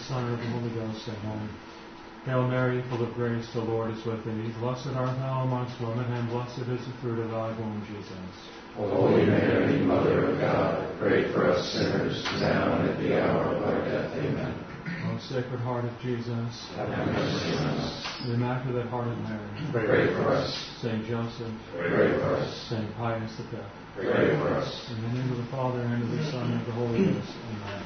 Son, and of the Holy Ghost. Amen. Hail Mary, full of grace, the Lord is with thee. Blessed art thou amongst women, and blessed is the fruit of thy womb, Jesus. Holy Mary, Mother of God, pray for us sinners, now and at the hour of our death. Amen. O Sacred Heart of Jesus, have mercy on us. The Immaculate Heart of Mary, pray for us. Saint Joseph, pray for us. Saint Pius V, pray for us. In the name of the Father, and of the Son, and of the Holy Ghost. Amen.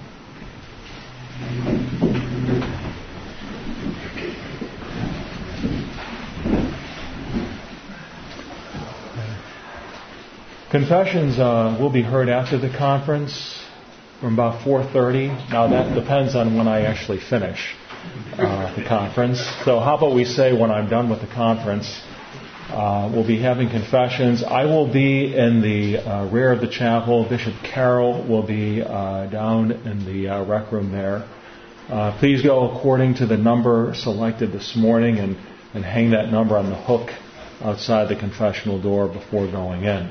Confessions will be heard after the conference from about 4:30. Now that depends on when I actually finish the conference. So how about we say when I'm done with the conference, we'll be having confessions. I will be in the rear of the chapel. Bishop Carroll will be down in the rec room there. Please go according to the number selected this morning and hang that number on the hook outside the confessional door before going in.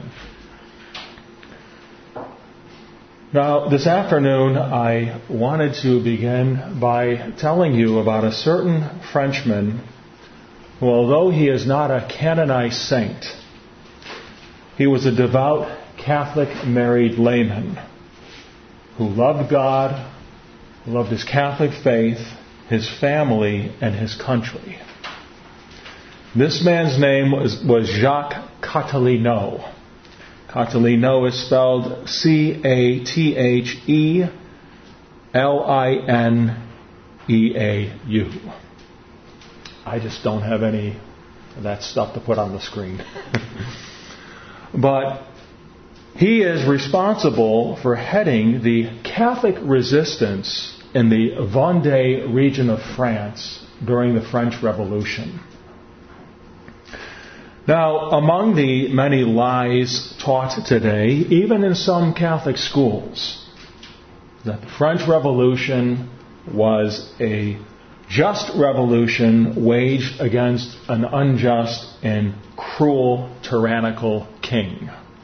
Now, this afternoon, I wanted to begin by telling you about a certain Frenchman who, although he is not a canonized saint, he was a devout Catholic married layman who loved God, loved his Catholic faith, his family, and his country. This man's name was Jacques Catalino. Catalino is spelled Cathelineau. I just don't have any of that stuff to put on the screen. But he is responsible for heading the Catholic resistance in the Vendée region of France during the French Revolution. Now, among the many lies taught today, even in some Catholic schools, that the French Revolution was a just revolution waged against an unjust and cruel, tyrannical king.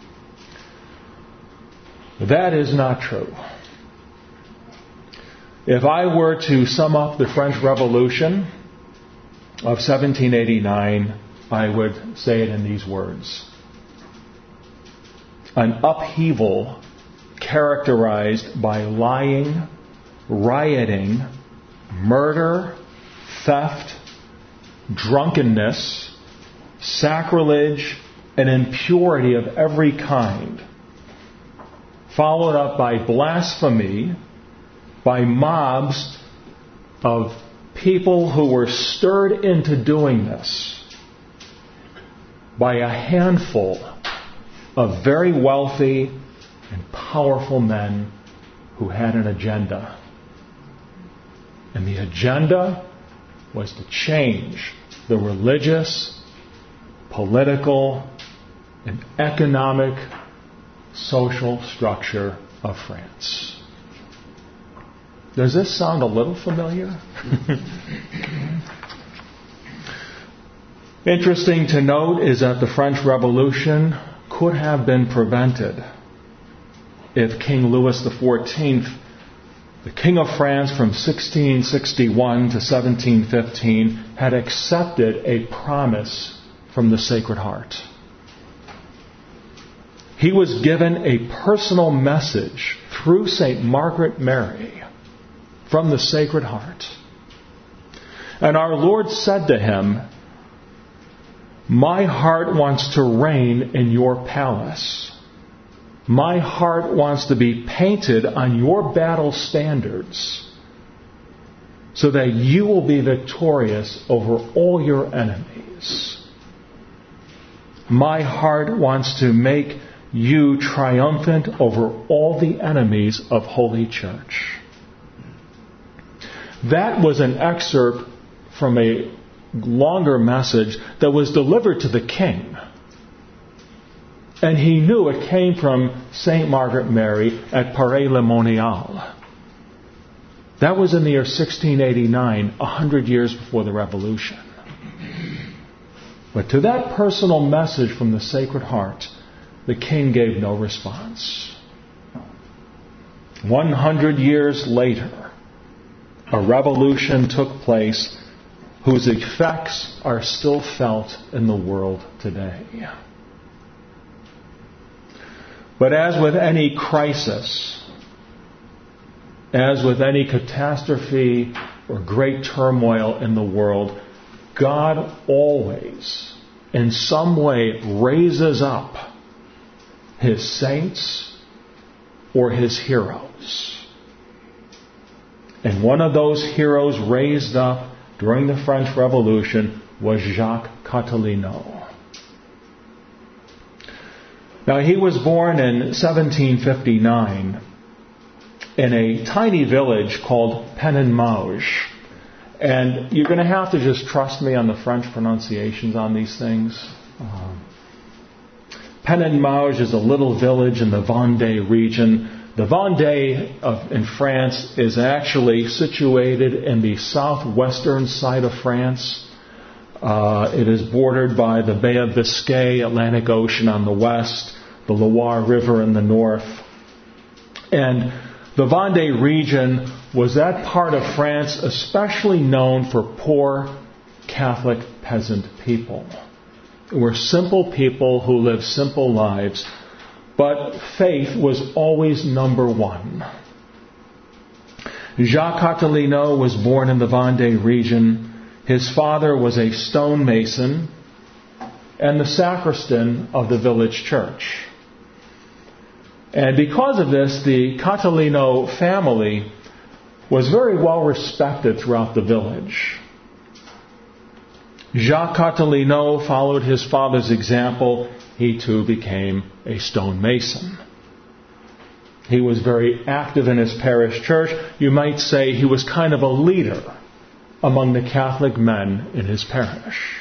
That is not true. If I were to sum up the French Revolution of 1789, I would say it in these words. An upheaval characterized by lying, rioting, murder, theft, drunkenness, sacrilege, and impurity of every kind, followed up by blasphemy, by mobs of people who were stirred into doing this by a handful of very wealthy and powerful men who had an agenda. And the agenda was to change the religious, political, and economic, social structure of France. Does this sound a little familiar? Interesting to note is that the French Revolution could have been prevented if King Louis XIV, the King of France from 1661 to 1715, had accepted a promise from the Sacred Heart. He was given a personal message through St. Margaret Mary from the Sacred Heart. And our Lord said to him, "My heart wants to reign in your palace. My heart wants to be painted on your battle standards so that you will be victorious over all your enemies. My heart wants to make you triumphant over all the enemies of Holy Church." That was an excerpt from a longer message that was delivered to the king. And he knew it came from St. Margaret Mary at Paray-le-Monial. That was in the year 1689, 100 years before the Revolution. But to that personal message from the Sacred Heart, the king gave no response. 100 years later, a revolution took place whose effects are still felt in the world today. But as with any crisis, as with any catastrophe or great turmoil in the world, God always, in some way, raises up His saints or His heroes. And one of those heroes raised up during the French Revolution was Jacques Cottolino. Now, he was born in 1759 in a tiny village called Penin-Mauge. And you're going to have to just trust me on the French pronunciations on these things. Penin-Mauge is a little village in the Vendée region. The Vendée in France is actually situated in the southwestern side of France. It is bordered by the Bay of Biscay, Atlantic Ocean on the west, the Loire River in the north. And the Vendée region was that part of France especially known for poor Catholic peasant people. They were simple people who lived simple lives, but faith was always number one. Jacques Cottolino was born in the Vendée region. His father was a stonemason and the sacristan of the village church. And because of this, the Cottolino family was very well respected throughout the village. Jacques Cottolino followed his father's example. He too became a stonemason. He was very active in his parish church. You might say he was kind of a leader among the Catholic men in his parish.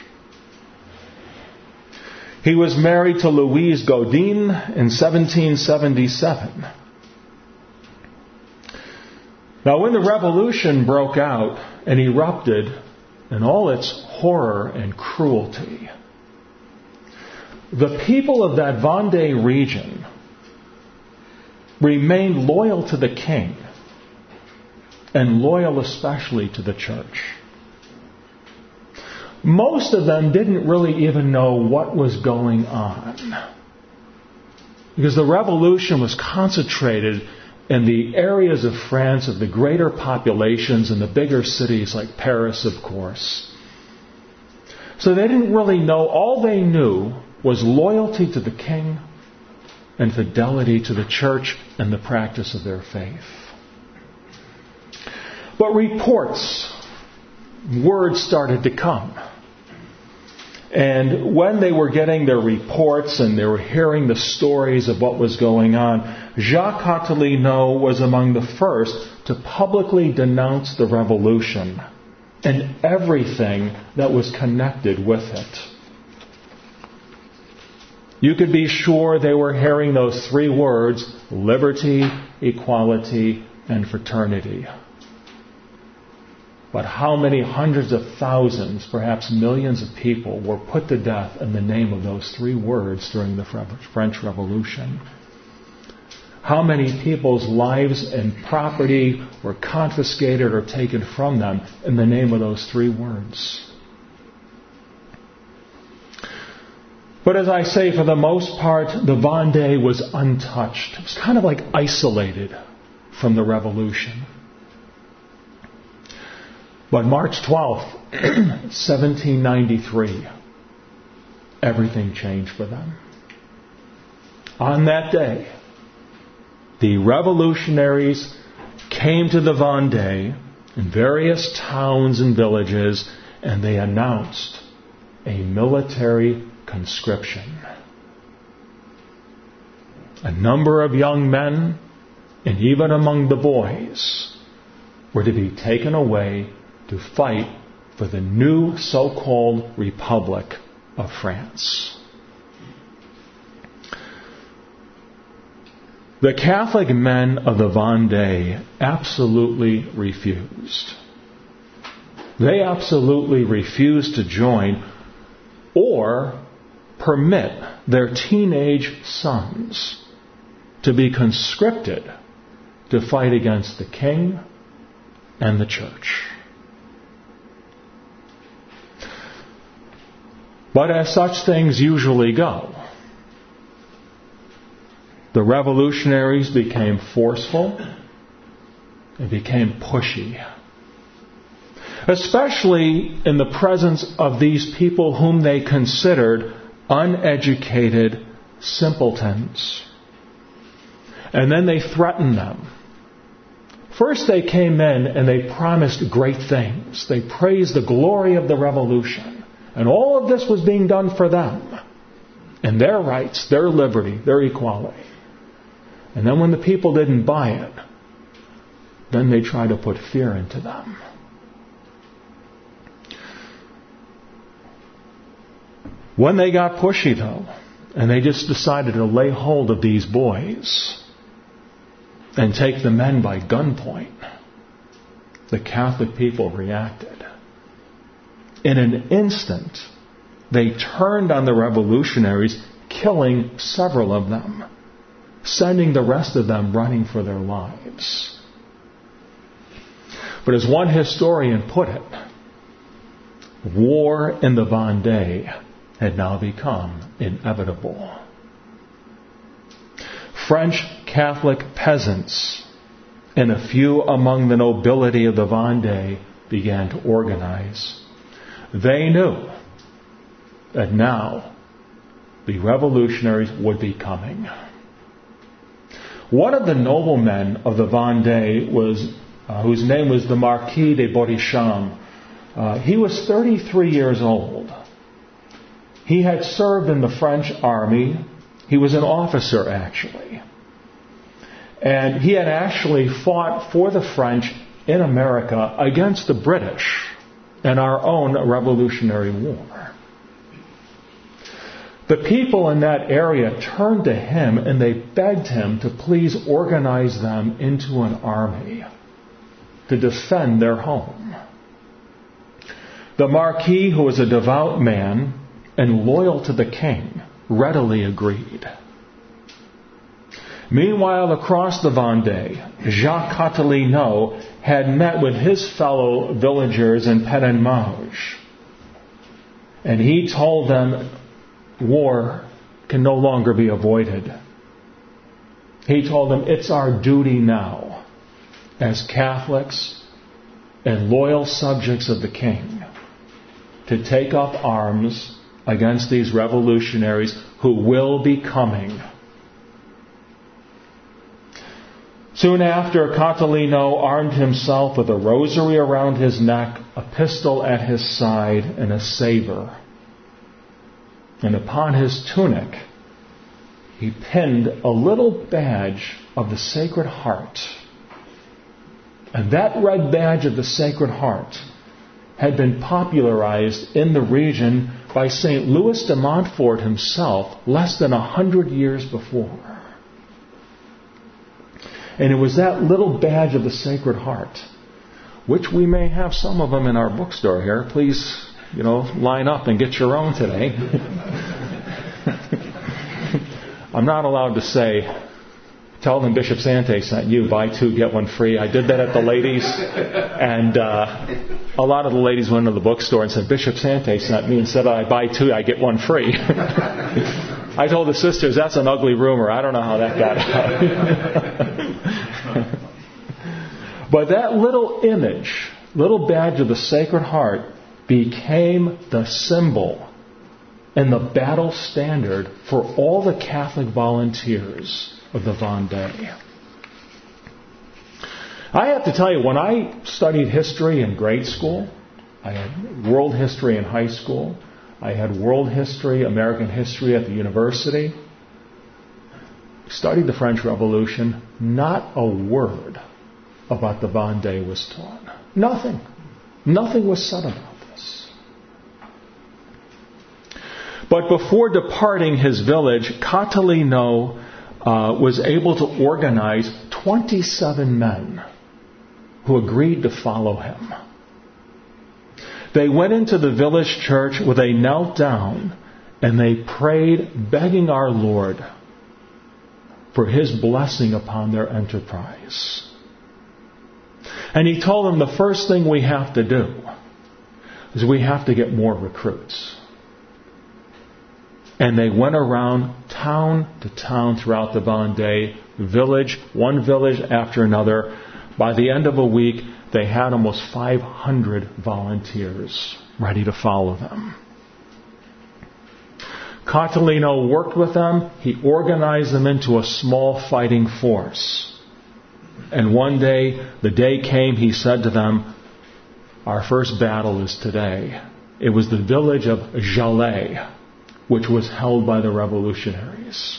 He was married to Louise Gaudin in 1777. Now, when the revolution broke out and erupted in all its horror and cruelty, the people of that Vendée region remained loyal to the king and loyal especially to the church. Most of them didn't really even know what was going on, because the revolution was concentrated in the areas of France of the greater populations and the bigger cities like Paris, of course. So they didn't really know. All they knew was loyalty to the king and fidelity to the church and the practice of their faith. But reports, word started to come. And when they were getting their reports and they were hearing the stories of what was going on, Jacques Cottolino was among the first to publicly denounce the revolution and everything that was connected with it. You could be sure they were hearing those three words: liberty, equality, and fraternity. But how many hundreds of thousands, perhaps millions of people were put to death in the name of those three words during the French Revolution? How many people's lives and property were confiscated or taken from them in the name of those three words? But as I say, for the most part, the Vendée was untouched. It was kind of like isolated from the revolution. But March 12th, 1793, everything changed for them. On that day, the revolutionaries came to the Vendée in various towns and villages, and they announced a military conscription. A number of young men, and even among the boys, were to be taken away to fight for the new so-called Republic of France. The Catholic men of the Vendée absolutely refused. They absolutely refused to join or permit their teenage sons to be conscripted to fight against the king and the church. But as such things usually go, the revolutionaries became forceful and became pushy. Especially in the presence of these people whom they considered uneducated simpletons. And then they threatened them. First they came in and they promised great things. They praised the glory of the revolution. And all of this was being done for them. And their rights, their liberty, their equality. And then when the people didn't buy it, then they tried to put fear into them. When they got pushy, though, and they just decided to lay hold of these boys and take the men by gunpoint, the Catholic people reacted. In an instant, they turned on the revolutionaries, killing several of them, sending the rest of them running for their lives. But as one historian put it, war in the Vendée had now become inevitable. French Catholic peasants and a few among the nobility of the Vendée began to organize. They knew that now the revolutionaries would be coming. One of the noblemen of the Vendée whose name was the Marquis de Bourrichon. He was 33 years old. He had served in the French army. He was an officer, actually. And he had actually fought for the French in America against the British in our own Revolutionary War. The people in that area turned to him and they begged him to please organize them into an army to defend their home. The Marquis, who was a devout man and loyal to the king, readily agreed. Meanwhile, across the Vendée, Jacques Cottelineau had met with his fellow villagers in Pédenmage. And he told them war can no longer be avoided. He told them it's our duty now, as Catholics and loyal subjects of the king, to take up arms against these revolutionaries who will be coming. Soon after, Cottelineau armed himself with a rosary around his neck, a pistol at his side, and a saber. And upon his tunic, he pinned a little badge of the Sacred Heart. And that red badge of the Sacred Heart had been popularized in the region by St. Louis de Montfort himself less than 100 years before. And it was that little badge of the Sacred Heart, which we may have some of them in our bookstore here. Please, line up and get your own today. I'm not allowed to say, tell them Bishop Sante sent you, buy two, get one free. I did that at the ladies, and a lot of the ladies went to the bookstore and said, Bishop Sante sent me and said, I buy two, I get one free. I told the sisters, that's an ugly rumor. I don't know how that got out. But that little image, little badge of the Sacred Heart, became the symbol and the battle standard for all the Catholic volunteers of the Vendée. I have to tell you, when I studied history in grade school, I had world history in high school, I had world history, American history at the university, studied the French Revolution, not a word about the Vendée was taught. Nothing. Nothing was said about this. But before departing his village, Cottelineau was able to organize 27 men who agreed to follow him. They went into the village church where they knelt down and they prayed, begging our Lord for His blessing upon their enterprise. And he told them the first thing we have to do is we have to get more recruits. And they went around town to town throughout the Vendée, one village after another. By the end of a week, they had almost 500 volunteers ready to follow them. Catalino worked with them. He organized them into a small fighting force. And one day, the day came, he said to them, our first battle is today. It was the village of Jalais, which was held by the revolutionaries.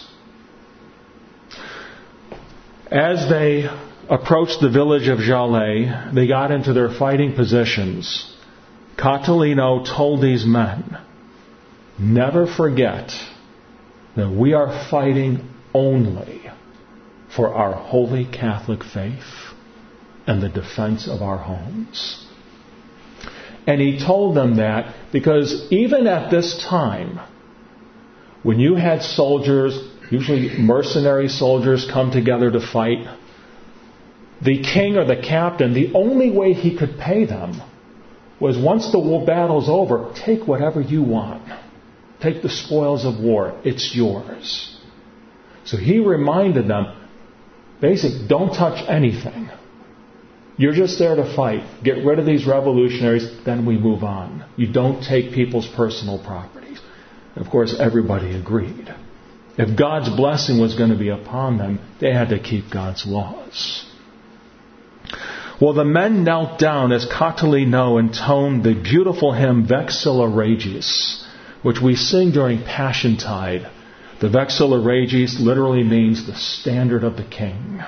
As they approached the village of Jalais, they got into their fighting positions. Catalino told these men, never forget that we are fighting only for our holy Catholic faith and the defense of our homes. And he told them that because even at this time, when you had soldiers, usually mercenary soldiers, come together to fight, the king or the captain, the only way he could pay them was once the battle's over, take whatever you want. Take the spoils of war. It's yours. So he reminded them, basically, don't touch anything. You're just there to fight. Get rid of these revolutionaries, then we move on. You don't take people's personal properties. Of course, everybody agreed. If God's blessing was going to be upon them, they had to keep God's laws. Well, the men knelt down as Catalino intoned the beautiful hymn Vexilla Regis, which we sing during Passiontide. The Vexilla Regis literally means the standard of the king.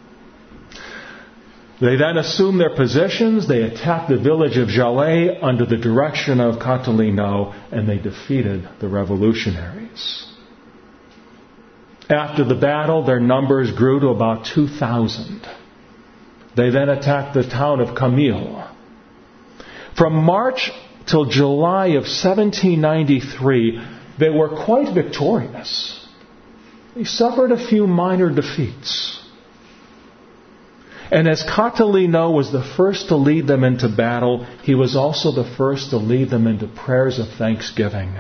They then assumed their positions. They attacked the village of Jalais under the direction of Catalino, and they defeated the revolutionaries. After the battle, their numbers grew to about 2,000. They then attacked the town of Camille. From March till July of 1793, they were quite victorious. They suffered a few minor defeats. And as Catalino was the first to lead them into battle, he was also the first to lead them into prayers of thanksgiving.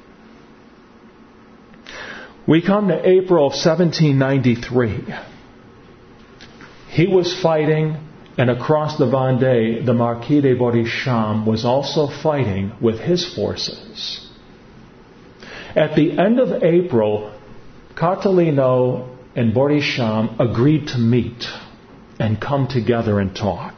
We come to April of 1793. He was fighting, and across the Vendée, the Marquis de Bourricham was also fighting with his forces. At the end of April, Catalino and Bourricham agreed to meet and come together and talk.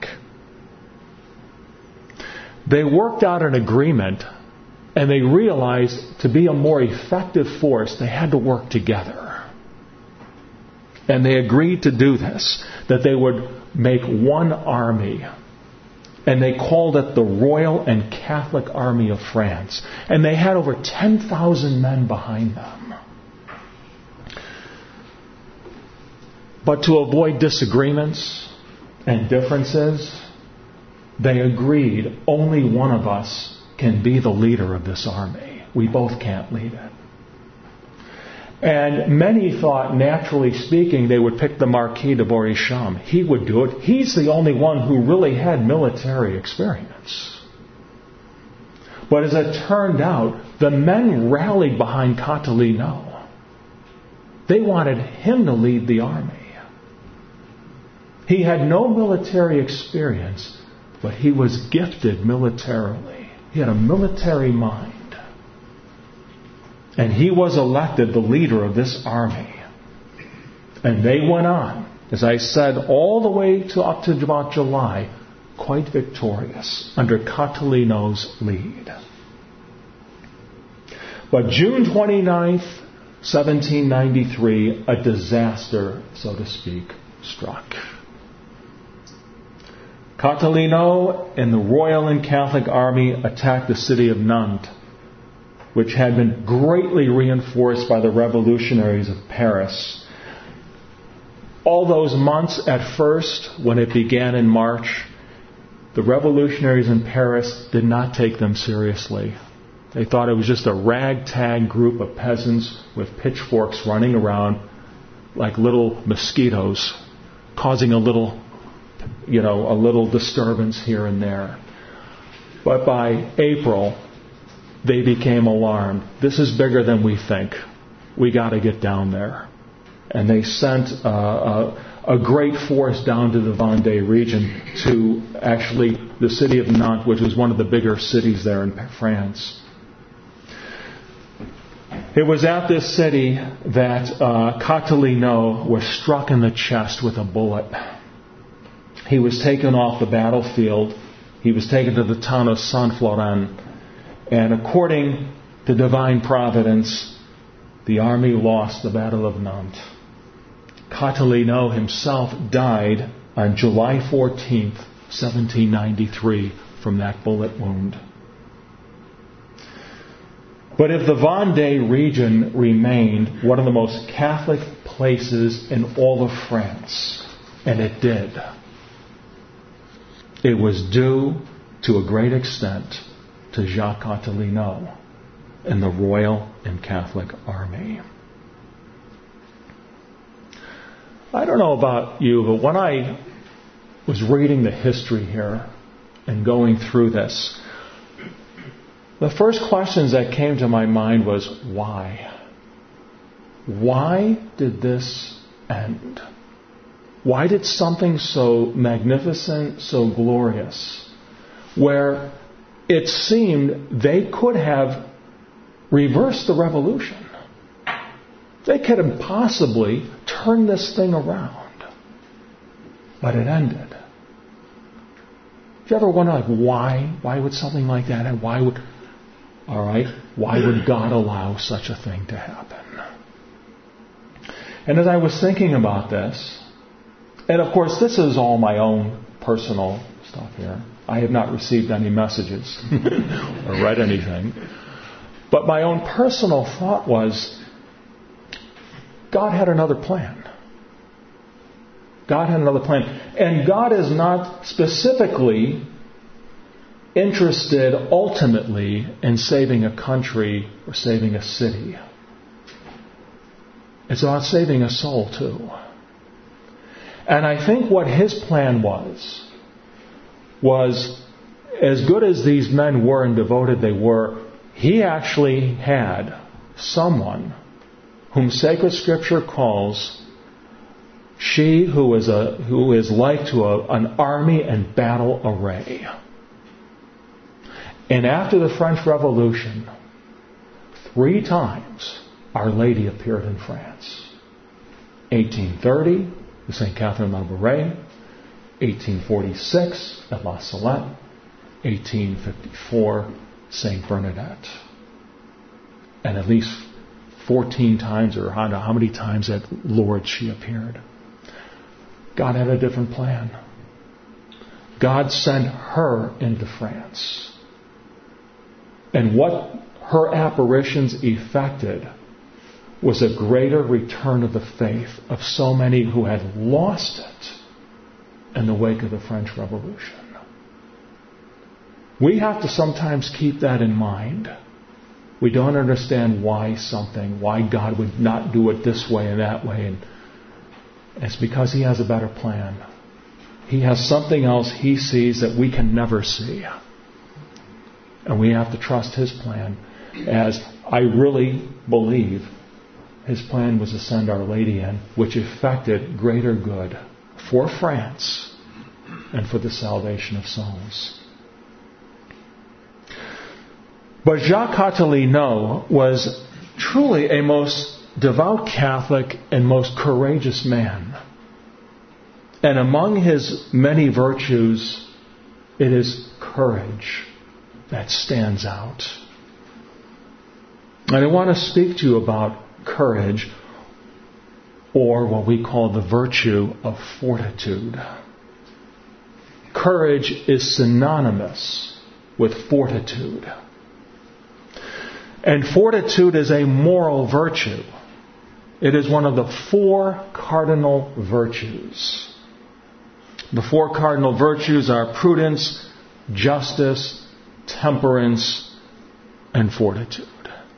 They worked out an agreement, and they realized to be a more effective force, they had to work together. And they agreed to do this, that they would make one army. And they called it the Royal and Catholic Army of France. And they had over 10,000 men behind them. But to avoid disagreements and differences, they agreed only one of us can be the leader of this army. We both can't lead it. And many thought, naturally speaking, they would pick the Marquis de Bourricham. He would do it. He's the only one who really had military experience. But as it turned out, the men rallied behind Catalino. They wanted him to lead the army. He had no military experience, but he was gifted militarily. He had a military mind. And he was elected the leader of this army. And they went on, as I said, all the way up to about July, quite victorious under Catalino's lead. But June 29th, 1793, a disaster, so to speak, struck. Catalino and the Royal and Catholic Army attacked the city of Nantes, which had been greatly reinforced by the revolutionaries of Paris. All those months at first, when it began in March, the revolutionaries in Paris did not take them seriously. They thought it was just a ragtag group of peasants with pitchforks running around like little mosquitoes, causing a little a little disturbance here and there. But by April, they became alarmed. This is bigger than we think. We got to get down there. And they sent a great force down to the Vendée region to actually the city of Nantes, which was one of the bigger cities there in France. It was at this city that Catiline was struck in the chest with a bullet. He was taken off the battlefield. He was taken to the town of Saint-Florent. And according to divine providence, the army lost the Battle of Nantes. Catiline himself died on July 14th, 1793, from that bullet wound. But if the Vendée region remained one of the most Catholic places in all of France, and it did, it was due to a great extent to Jacques Catiline and the Royal and Catholic Army. I don't know about you, but when I was reading the history here and going through this, the first questions that came to my mind was, why? Why did this end? Why did something so magnificent, so glorious, where it seemed they could have reversed the revolution? They could have possibly turned this thing around. But it ended. If you ever wonder, why? Why would something like that happen? Why would God allow such a thing to happen? And as I was thinking about this, and of course this is all my own personal stuff here. I have not received any messages or read anything. But my own personal thought was, God had another plan. God had another plan. And God is not specifically interested ultimately in saving a country or saving a city. It's about saving a soul too. And I think what His plan was as good as these men were and devoted they were, He actually had someone whom sacred Scripture calls she who is like to an army in battle array. And after the French Revolution, 3 times Our Lady appeared in France. 1830, the St. Catherine of Labouré. 1846 at La Salette. 1854, St. Bernadette. And at least 14 times, or I don't know how many times at Lourdes she appeared. God had a different plan. God sent her into France. And what her apparitions effected was a greater return of the faith of so many who had lost it in the wake of the French Revolution. We have to sometimes keep that in mind. We don't understand why God would not do it this way and that way. And it's because He has a better plan. He has something else He sees that we can never see. And we have to trust His plan, as I really believe His plan was to send Our Lady in, which effected greater good for France and for the salvation of souls. But Jacques Catiline was truly a most devout Catholic and most courageous man. And among his many virtues, it is courage that stands out. And I want to speak to you about courage, or what we call the virtue of fortitude. Courage is synonymous with fortitude. And fortitude is a moral virtue. It is one of the 4 cardinal virtues. The 4 cardinal virtues are prudence, justice, temperance, and fortitude.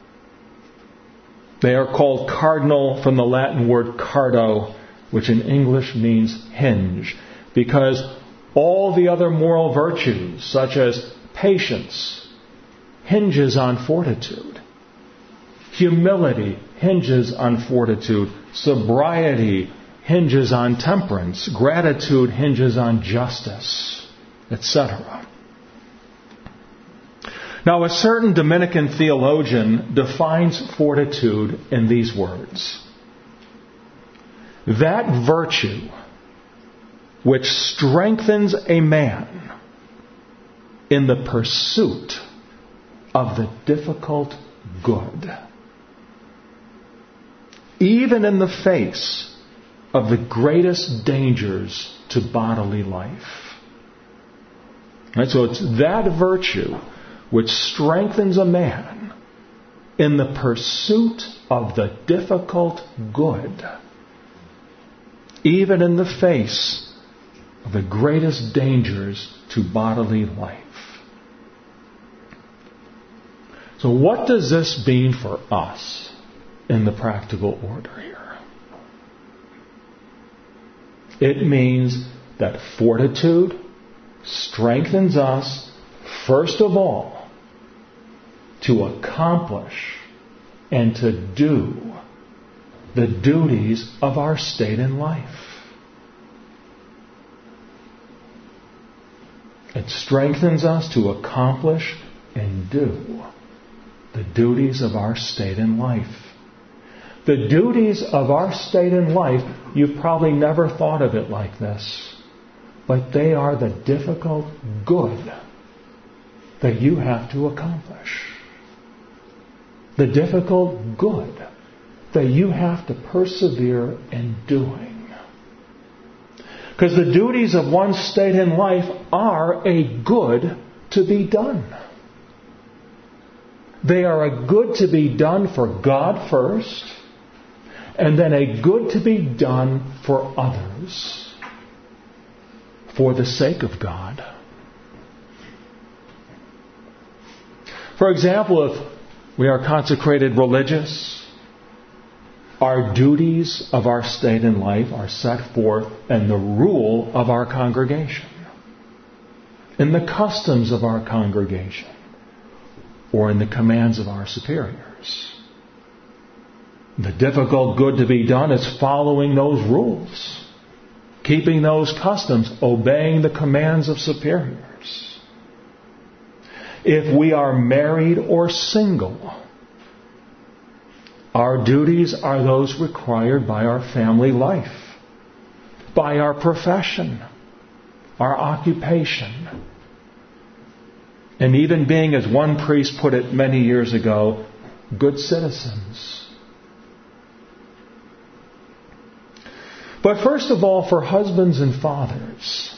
They are called cardinal from the Latin word cardo, which in English means hinge, because All the other moral virtues, such as patience, hinges on fortitude. Humility hinges on fortitude. Sobriety hinges on temperance. Gratitude hinges on justice, etc. Now, a certain Dominican theologian defines fortitude in these words: that virtue which strengthens a man in the pursuit of the difficult good, even in the face of the greatest dangers to bodily life. Right, so it's that virtue which strengthens a man in the pursuit of the difficult good, even in the face of the greatest dangers to bodily life. So what does this mean for us in the practical order here? It means that fortitude strengthens us, first of all, to accomplish and to do the duties of our state in life. It strengthens us to accomplish and do the duties of our state in life. The duties of our state in life, you've probably never thought of it like this, but they are the difficult good that you have to accomplish. The difficult good that you have to persevere in doing. Because the duties of one's state in life are a good to be done. They are a good to be done for God first, and then a good to be done for others, for the sake of God. For example, if we are consecrated religious, our duties of our state in life are set forth in the rule of our congregation, in the customs of our congregation, or in the commands of our superiors. The difficult good to be done is following those rules, keeping those customs, obeying the commands of superiors. If we are married or single, our duties are those required by our family life, by our profession, our occupation, and even being, as one priest put it many years ago, good citizens. But first of all, for husbands and fathers,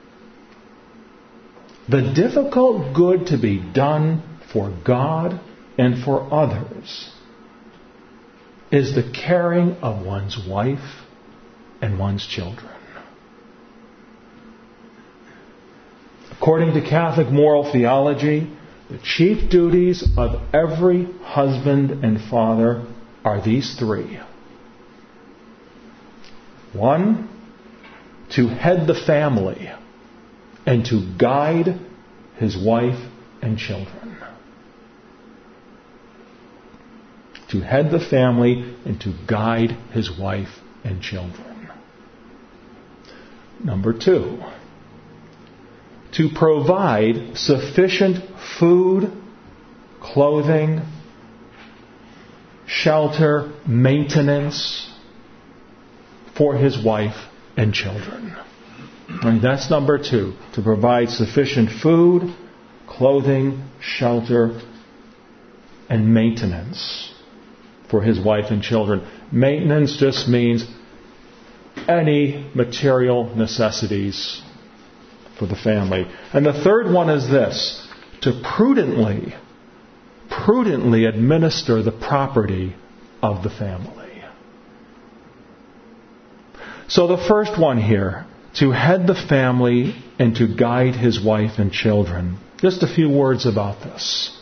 the difficult good to be done for God and for others is the caring of one's wife and one's children. According to Catholic moral theology, the chief duties of every husband and father are these three. 1, to head the family and to guide his wife and children. To head the family and to guide his wife and children. Number 2, to provide sufficient food, clothing, shelter, maintenance for his wife and children. Right, that's number 2, to provide sufficient food, clothing, shelter, and maintenance for his wife and children. Maintenance just means any material necessities for the family. And the third one is this: to prudently administer the property of the family. So the first one here, to head the family and to guide his wife and children. Just a few words about this.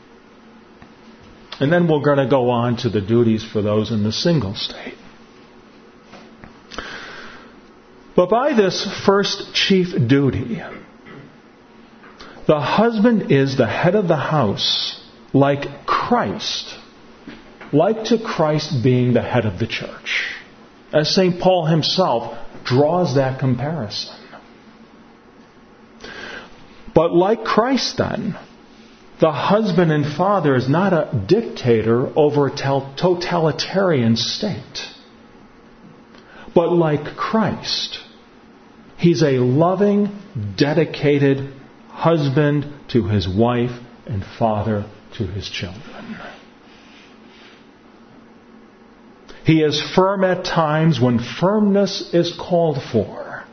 And then we're going to go on to the duties for those in the single state. But by this first chief duty, the husband is the head of the house, like Christ, like to Christ being the head of the church. As St. Paul himself draws that comparison. But like Christ then, the husband and father is not a dictator over a totalitarian state. But like Christ, he's a loving, dedicated husband to his wife and father to his children. He is firm at times when firmness is called for.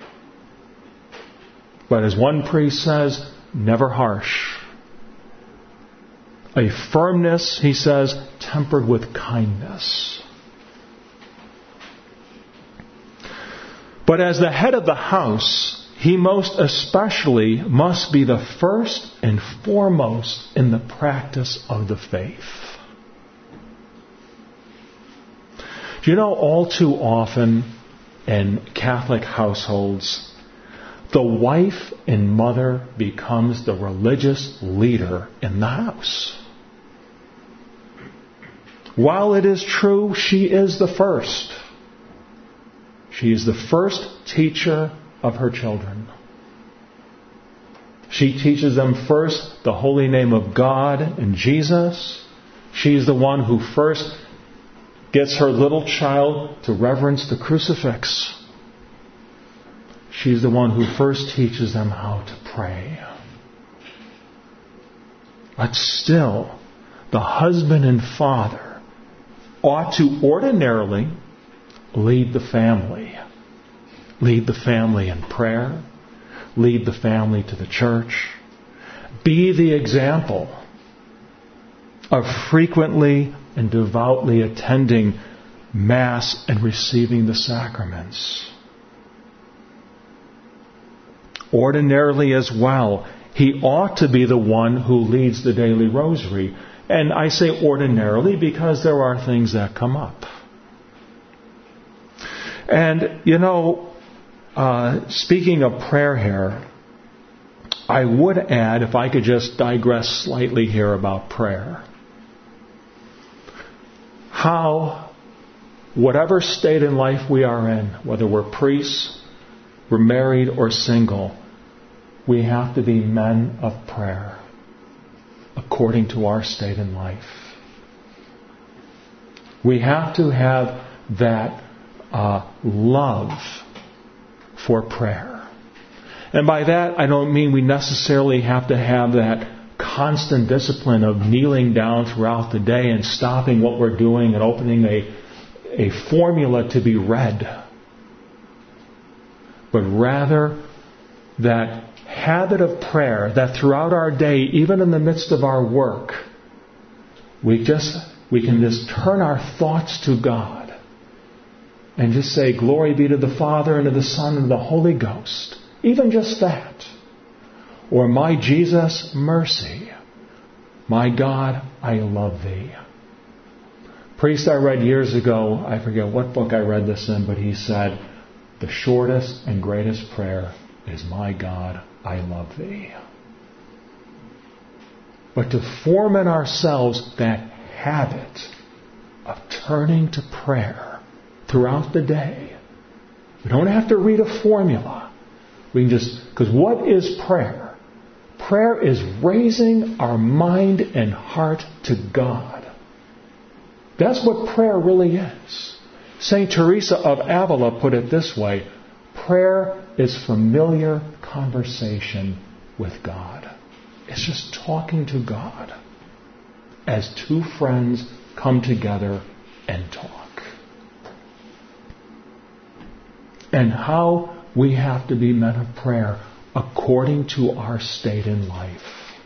But as one priest says, never harsh. A firmness, he says, tempered with kindness. But as the head of the house, he most especially must be the first and foremost in the practice of the faith. Do you know, all too often in Catholic households, the wife and mother becomes the religious leader in the house. While it is true she is the first, she is the first teacher of her children. She teaches them first the holy name of God and Jesus. She's the one who first gets her little child to reverence the crucifix. She's the one who first teaches them how to pray. But still, the husband and father ought to ordinarily lead the family. Lead the family in prayer. Lead the family to the church. Be the example of frequently and devoutly attending Mass and receiving the sacraments. Ordinarily as well, he ought to be the one who leads the daily rosary. And I say ordinarily because there are things that come up. And, speaking of prayer here, I would add, if I could just digress slightly here about prayer, how, whatever state in life we are in, whether we're priests, we're married or single, we have to be men of prayer according to our state in life. We have to have that love for prayer. And by that, I don't mean we necessarily have to have that constant discipline of kneeling down throughout the day and stopping what we're doing and opening a formula to be read. But rather, that habit of prayer, that throughout our day, even in the midst of our work, we can just turn our thoughts to God and just say, glory be to the Father and to the Son and to the Holy Ghost. Even just that. Or, my Jesus, mercy. My God, I love thee. Priest I read years ago, I forget what book I read this in, but he said, the shortest and greatest prayer is, my God, I love thee. But to form in ourselves that habit of turning to prayer throughout the day. We don't have to read a formula. We can because what is prayer? Prayer is raising our mind and heart to God. That's what prayer really is. St. Teresa of Avila put it this way: prayer is familiar conversation with God. It's just talking to God as two friends come together and talk. And how we have to be men of prayer according to our state in life.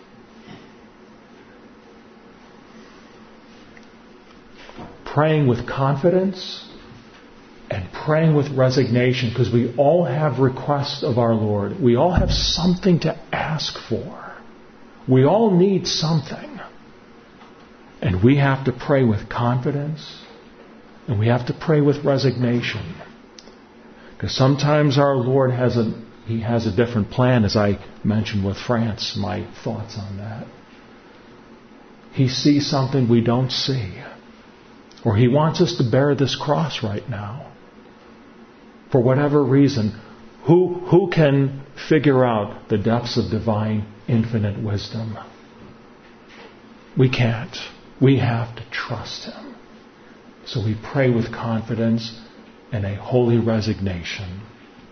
Praying with confidence and praying with resignation, because we all have requests of our Lord. We all have something to ask for. We all need something. And we have to pray with confidence, and we have to pray with resignation. Because sometimes our Lord has a different plan, as I mentioned with France, my thoughts on that. He sees something we don't see. Or He wants us to bear this cross right now. For whatever reason, who can figure out the depths of divine infinite wisdom? We can't. We have to trust Him. So we pray with confidence and a holy resignation.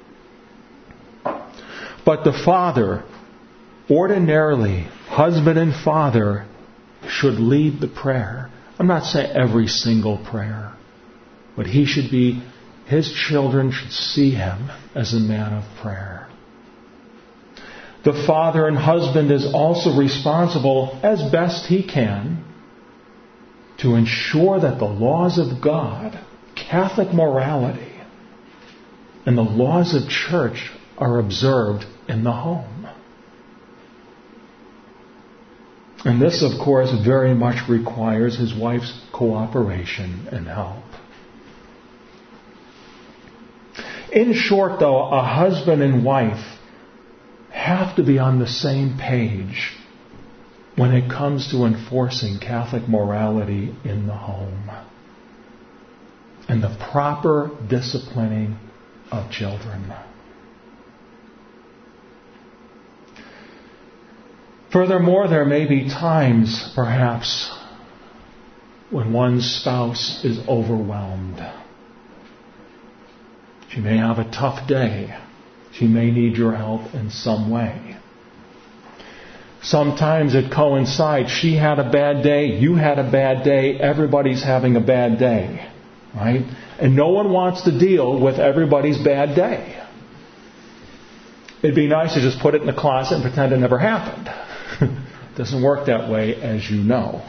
But the father, ordinarily, husband and father, should lead the prayer. I'm not saying every single prayer, but his children should see him as a man of prayer. The father and husband is also responsible, as best he can, to ensure that the laws of God, Catholic morality, and the laws of church are observed in the home. And this, of course, very much requires his wife's cooperation and help. In short, though, a husband and wife have to be on the same page when it comes to enforcing Catholic morality in the home and the proper disciplining of children. Furthermore, there may be times, perhaps, when one's spouse is overwhelmed. She may have a tough day. She may need your help in some way. Sometimes it coincides. She had a bad day, you had a bad day, everybody's having a bad day. Right? And no one wants to deal with everybody's bad day. It'd be nice to just put it in the closet and pretend it never happened. It doesn't work that way, as you know.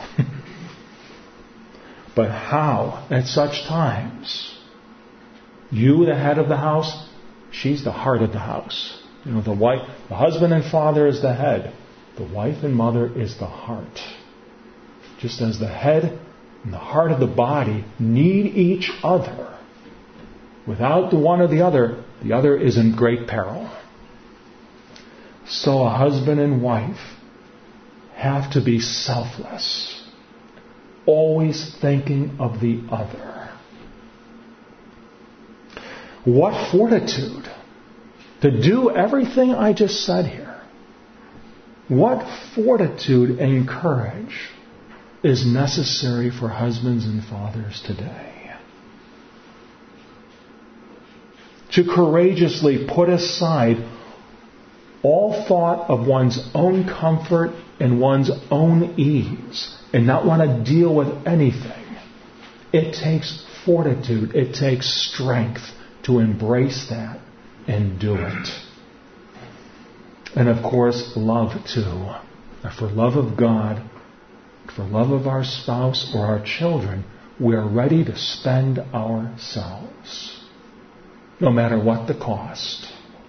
But how, at such times, you, the head of the house, she's the heart of the house. You know, the husband and father is the head. The wife and mother is the heart. Just as the head and the heart of the body need each other. Without the one or the other is in great peril. So a husband and wife have to be selfless, always thinking of the other. What fortitude to do everything I just said here. What fortitude and courage is necessary for husbands and fathers today? To courageously put aside all thought of one's own comfort and one's own ease and not want to deal with anything. It takes fortitude, it takes strength to embrace that and do it. And of course, love too. For love of God, for love of our spouse or our children, we are ready to spend ourselves, no matter what the cost.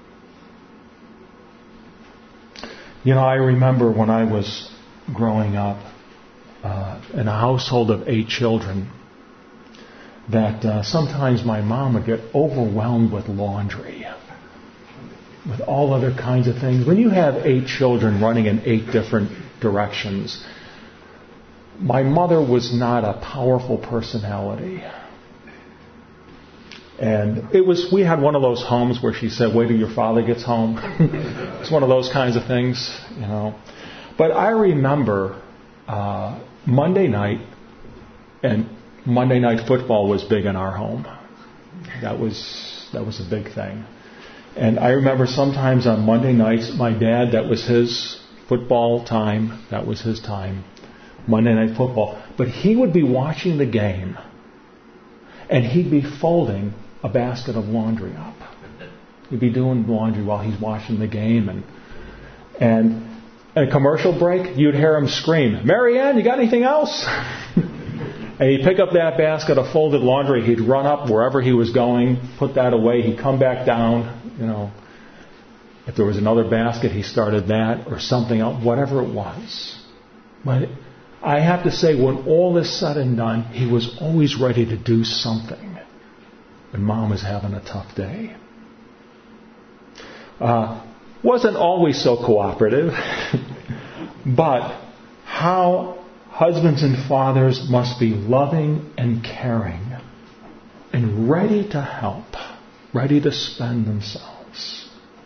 You know, I remember when I was growing up in a household of 8 children, that sometimes my mom would get overwhelmed with laundry, with all other kinds of things. When you have 8 children running in 8 different directions, my mother was not a powerful personality. And we had one of those homes where she said, wait till your father gets home. It's one of those kinds of things, you know. But I remember Monday night, and Monday night football was big in our home. That was a big thing. And I remember sometimes on Monday nights, my dad, that was his football time. That was his time. Monday night football. But he would be watching the game, and he'd be folding a basket of laundry up. He'd be doing laundry while he's watching the game. And at a commercial break, you'd hear him scream, Marianne, you got anything else? And he'd pick up that basket of folded laundry. He'd run up wherever he was going, put that away. He'd come back down. You know, if there was another basket, he started that or something else, whatever it was. But I have to say, when all is said and done, he was always ready to do something when Mom was having a tough day. wasn't always so cooperative, but how husbands and fathers must be loving and caring and ready to help, ready to spend themselves.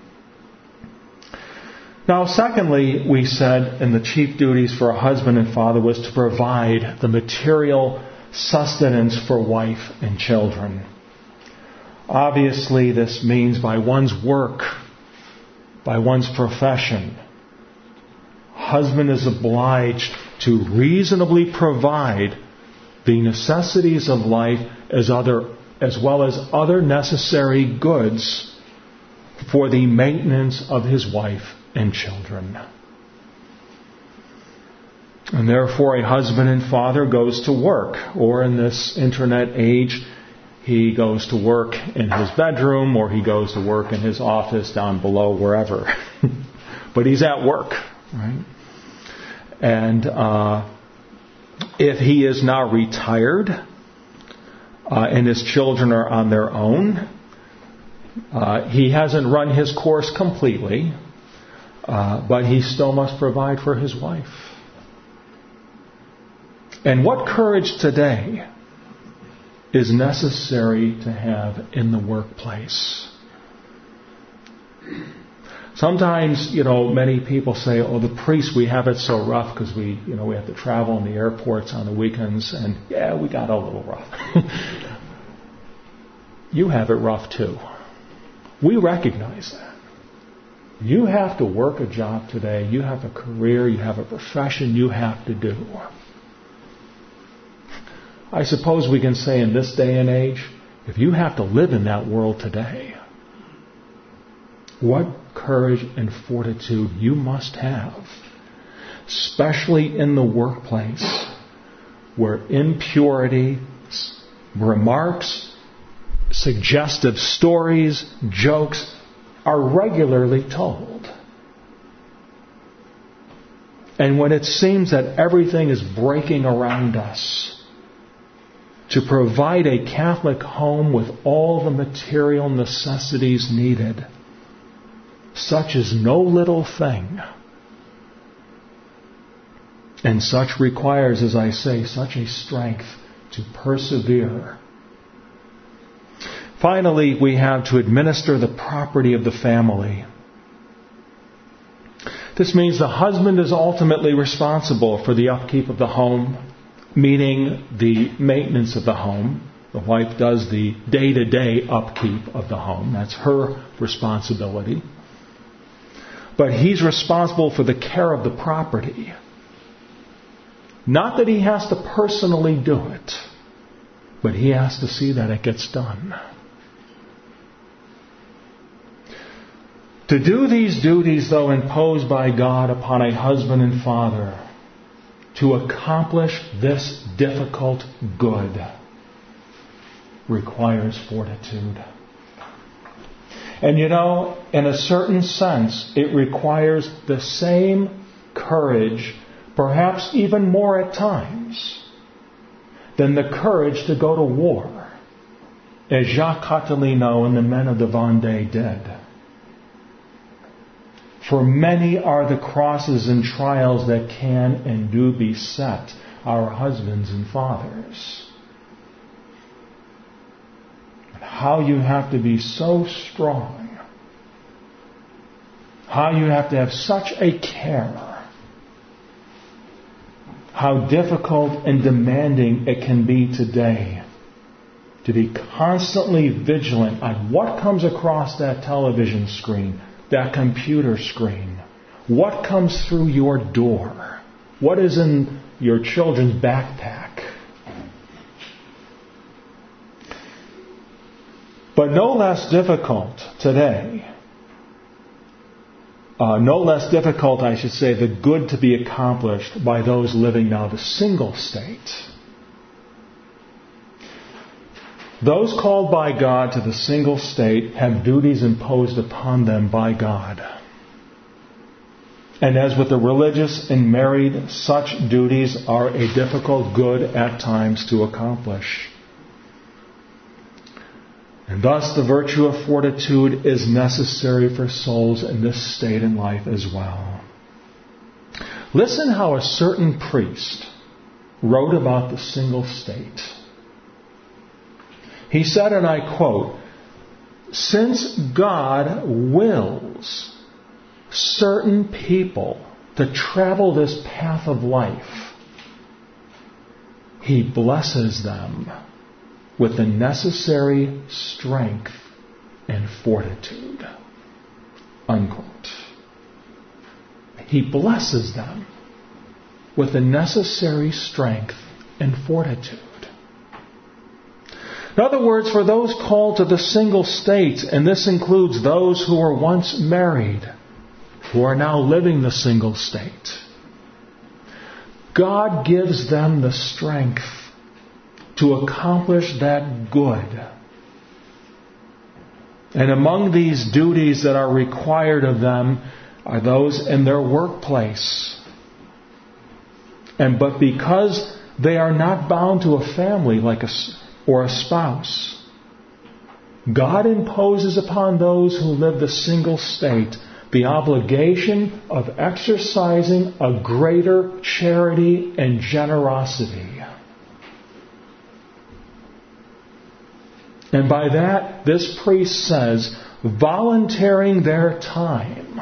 Now, secondly, we said, and the chief duties for a husband and father was to provide the material sustenance for wife and children. Obviously, this means by one's work, by one's profession. Husband is obliged to reasonably provide the necessities of life as well as other necessary goods for the maintenance of his wife and children. And therefore a husband and father goes to work, or in this internet age, he goes to work in his bedroom, or he goes to work in his office down below, wherever. But he's at work, right? And if he is now retired and his children are on their own, he hasn't run his course completely, but he still must provide for his wife. And what courage today is necessary to have in the workplace? Sometimes, many people say, oh, the priests, we have it so rough because we have to travel in the airports on the weekends, and yeah, we got a little rough. You have it rough too. We recognize that. You have to work a job today. You have a career. You have a profession you have to do. I suppose we can say in this day and age, if you have to live in that world today, what courage and fortitude you must have, especially in the workplace, where impurity, remarks, suggestive stories, jokes are regularly told. And when it seems that everything is breaking around us, to provide a Catholic home with all the material necessities needed, such is no little thing. And such requires, as I say, such a strength to persevere. Finally, we have to administer the property of the family. This means the husband is ultimately responsible for the upkeep of the home, meaning the maintenance of the home. The wife does the day-to-day upkeep of the home. That's her responsibility. But he's responsible for the care of the property. Not that he has to personally do it, but he has to see that it gets done. To do these duties, though, imposed by God upon a husband and father, to accomplish this difficult good, requires fortitude. And in a certain sense, it requires the same courage, perhaps even more at times, than the courage to go to war, as Jacques Catalino and the men of the Vendée did. For many are the crosses and trials that can and do beset our husbands and fathers. How you have to be so strong. How you have to have such a care. How difficult and demanding it can be today to be constantly vigilant on what comes across that television screen, that computer screen. What comes through your door? What is in your children's backpack? But no less difficult today, I should say, the good to be accomplished by those living now the single state. Those called by God to the single state have duties imposed upon them by God. And as with the religious and married, such duties are a difficult good at times to accomplish. And thus the virtue of fortitude is necessary for souls in this state in life as well. Listen how a certain priest wrote about the single state. He said, and I quote, "Since God wills certain people to travel this path of life, He blesses them with the necessary strength and fortitude." Unquote. He blesses them with the necessary strength and fortitude. In other words, for those called to the single state, and this includes those who were once married, who are now living the single state, God gives them the strength to accomplish that good. And among these duties that are required of them are those in their workplace. But because they are not bound to a family or a spouse, God imposes upon those who live the single state the obligation of exercising a greater charity and generosity. And by that, this priest says, volunteering their time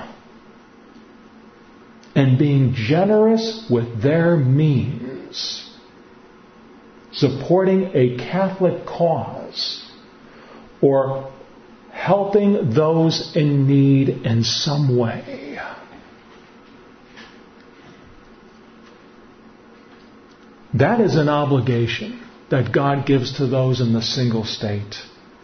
and being generous with their means, supporting a Catholic cause, or helping those in need in some way. That is an obligation that God gives to those in the single state.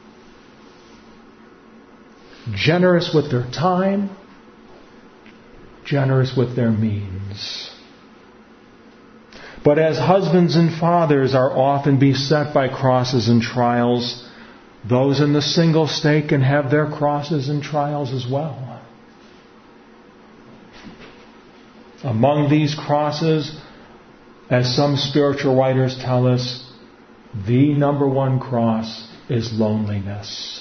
Generous with their time, generous with their means. But as husbands and fathers are often beset by crosses and trials, those in the single state can have their crosses and trials as well. Among these crosses, as some spiritual writers tell us, the number one cross is loneliness.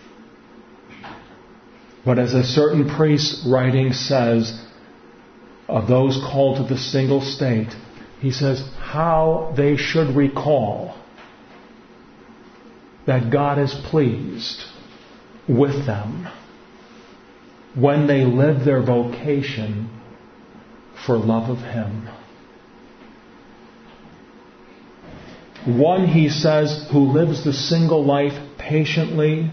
But as a certain priest writing says of those called to the single state, he says how they should recall that God is pleased with them when they live their vocation for love of Him. One, he says, who lives the single life patiently,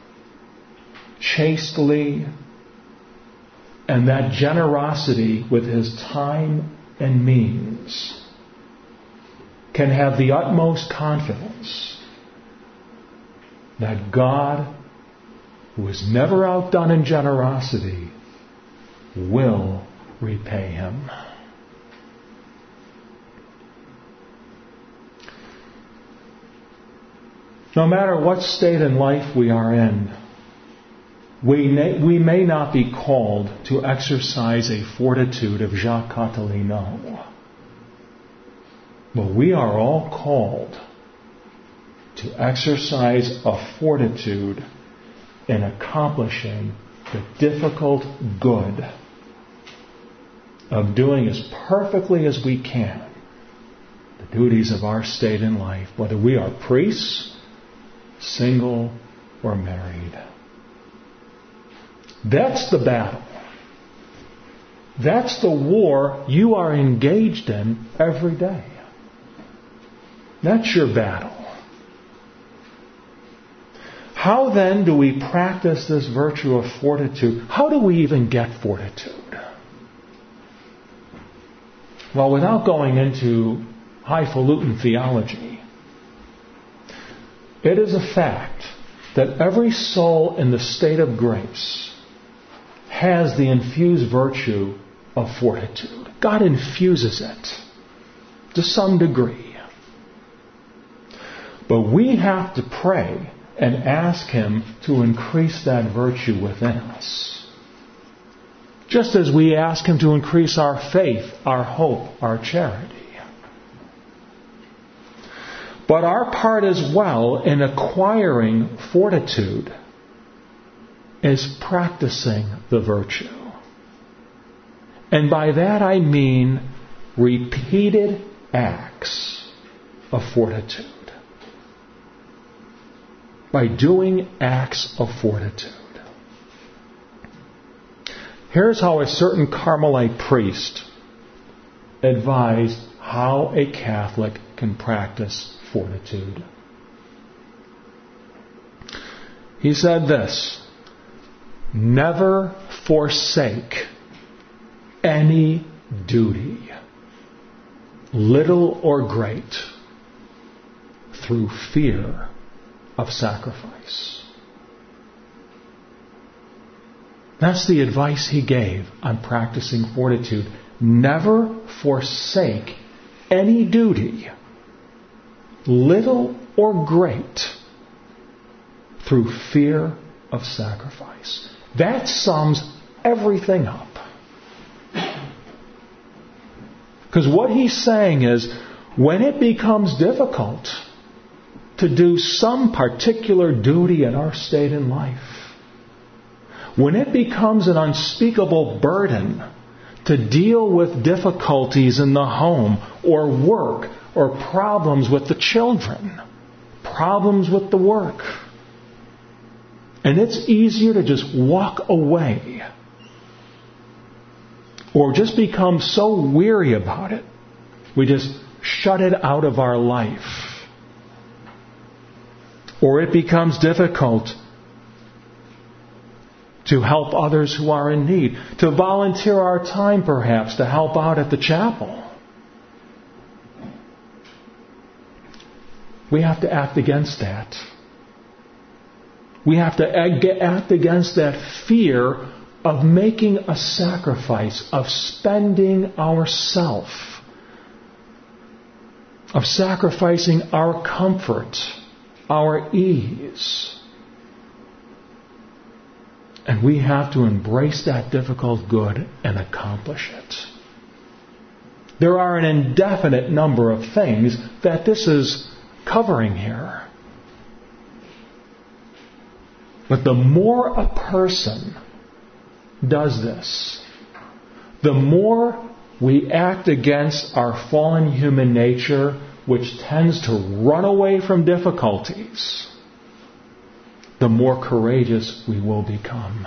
chastely, and that generosity with his time and means can have the utmost confidence that God, who is never outdone in generosity, will repay him. No matter what state in life we are in, we may not be called to exercise a fortitude of Jacques Catalino, but we are all called to exercise a fortitude in accomplishing the difficult good of doing as perfectly as we can the duties of our state in life, whether we are priests, single, or married. That's the battle. That's the war you are engaged in every day. That's your battle. How then do we practice this virtue of fortitude? How do we even get fortitude? Well, without going into highfalutin theology, it is a fact that every soul in the state of grace has the infused virtue of fortitude. God infuses it to some degree. But we have to pray and ask Him to increase that virtue within us. Just as we ask Him to increase our faith, our hope, our charity. But our part as well in acquiring fortitude is practicing the virtue. And by that I mean repeated acts of fortitude. By doing acts of fortitude. Here's how a certain Carmelite priest advised how a Catholic can practice fortitude. He said this: never forsake any duty, little or great, through fear of sacrifice. That's the advice he gave on practicing fortitude. Never forsake any duty, little or great, through fear of sacrifice. That sums everything up. Because what he's saying is, when it becomes difficult to do some particular duty in our state in life, when it becomes an unspeakable burden to deal with difficulties in the home or work or problems with the children, problems with the work, and it's easier to just walk away or just become so weary about it, we just shut it out of our life. Or it becomes difficult to help others who are in need, to volunteer our time perhaps to help out at the chapel. We have to act against that. We have to act against that fear of making a sacrifice, of spending ourself, of sacrificing our comfort, our ease. And we have to embrace that difficult good and accomplish it. There are an indefinite number of things that this is covering here. But the more a person does this, the more we act against our fallen human nature, which tends to run away from difficulties, the more courageous we will become.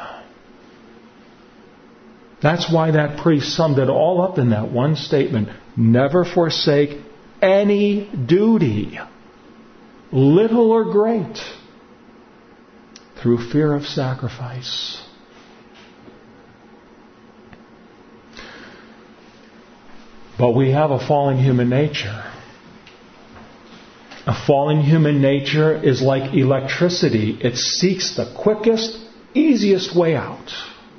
That's why that priest summed it all up in that one statement: never forsake any duty, little or great, through fear of sacrifice. But we have a fallen human nature. A fallen human nature is like electricity. It seeks the quickest, easiest way out.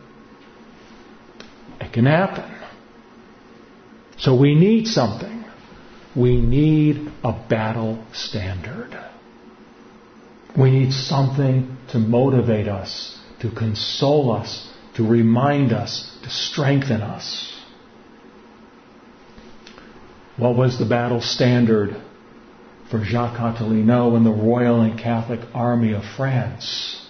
It can happen. So we need something. We need a battle standard. We need something to motivate us, to console us, to remind us, to strengthen us. What was the battle standard for Jacques Attali in the Royal and Catholic Army of France?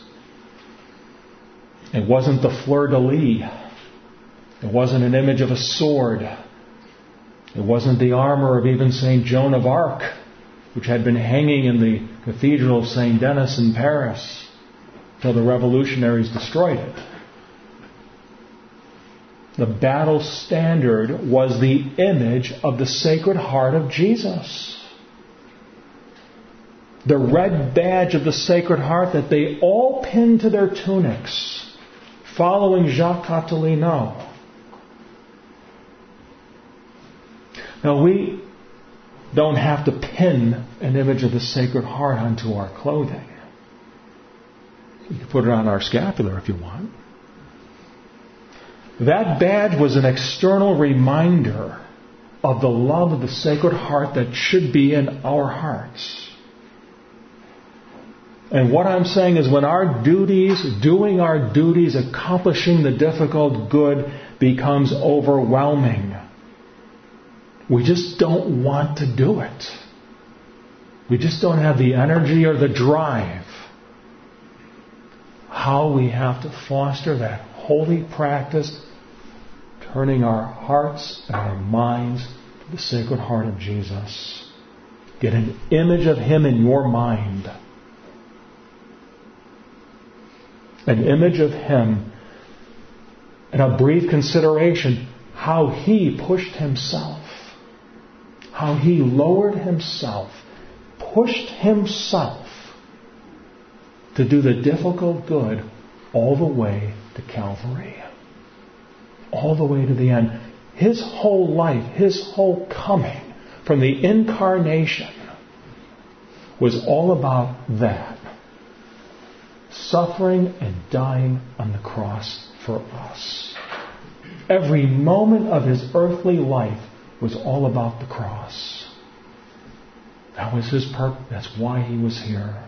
It wasn't the fleur-de-lis. It wasn't an image of a sword. It wasn't the armor of even St. Joan of Arc, which had been hanging in the Cathedral of St. Denis in Paris till the revolutionaries destroyed it. The battle standard was the image of the Sacred Heart of Jesus. The red badge of the Sacred Heart that they all pinned to their tunics, following Jacques Attali. Now, we don't have to pin an image of the Sacred Heart onto our clothing. You can put it on our scapular if you want. That badge was an external reminder of the love of the Sacred Heart that should be in our hearts. And what I'm saying is, when our duties, doing our duties, accomplishing the difficult good becomes overwhelming, we just don't want to do it. We just don't have the energy or the drive. How we have to foster that holy practice, turning our hearts and our minds to the Sacred Heart of Jesus. Get an image of Him in your mind. An image of Him. And a brief consideration how He pushed Himself. How He lowered Himself. Pushed Himself to do the difficult good all the way to Calvary. All the way to the end. His whole life, His whole coming from the incarnation was all about that. Suffering and dying on the cross for us. Every moment of His earthly life was all about the cross. That was His purpose. That's why He was here.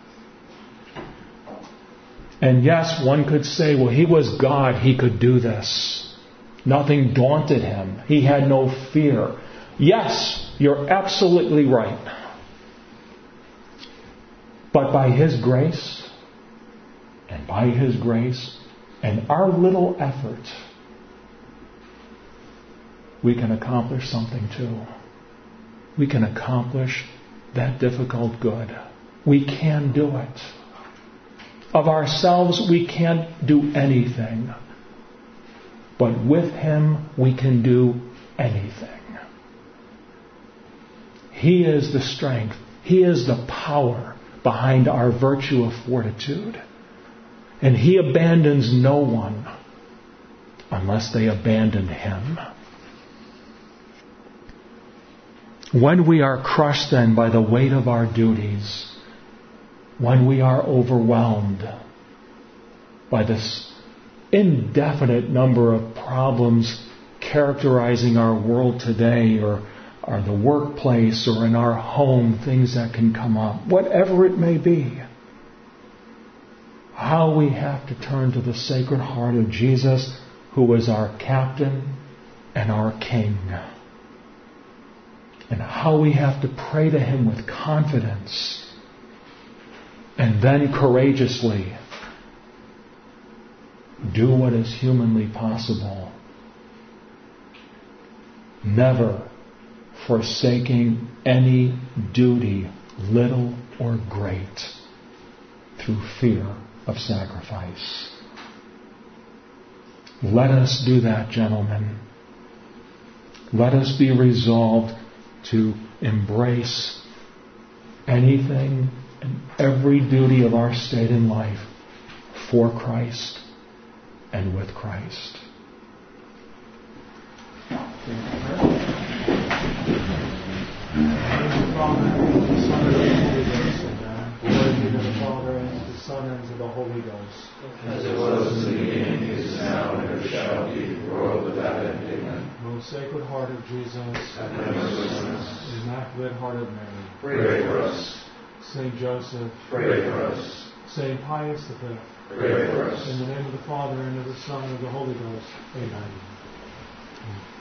And yes, one could say, well, He was God. He could do this. Nothing daunted Him. He had no fear. Yes, you're absolutely right. But by His grace, and by His grace, and our little effort, we can accomplish something too. We can accomplish that difficult good. We can do it. Of ourselves, we can't do anything. But with Him, we can do anything. He is the strength. He is the power behind our virtue of fortitude. And He abandons no one unless they abandon Him. When we are crushed then by the weight of our duties, when we are overwhelmed by this indefinite number of problems characterizing our world today, or the workplace, or in our home, things that can come up, whatever it may be, how we have to turn to the Sacred Heart of Jesus, who is our captain and our King. And how we have to pray to Him with confidence, and then courageously do what is humanly possible. Never forsaking any duty, little or great, through fear of sacrifice. Let us do that, gentlemen. Let us be resolved to embrace anything and every duty of our state in life for Christ and with Christ. As it was in the beginning, is now, and ever shall be, world without end. Amen. Most Sacred Heart of Jesus, have mercy on us. Immaculate Heart of Mary, pray for us. Saint Joseph, pray for us. Saint Pius V, pray for us. In the name of the Father, and of the Son, and of the Holy Ghost. Amen.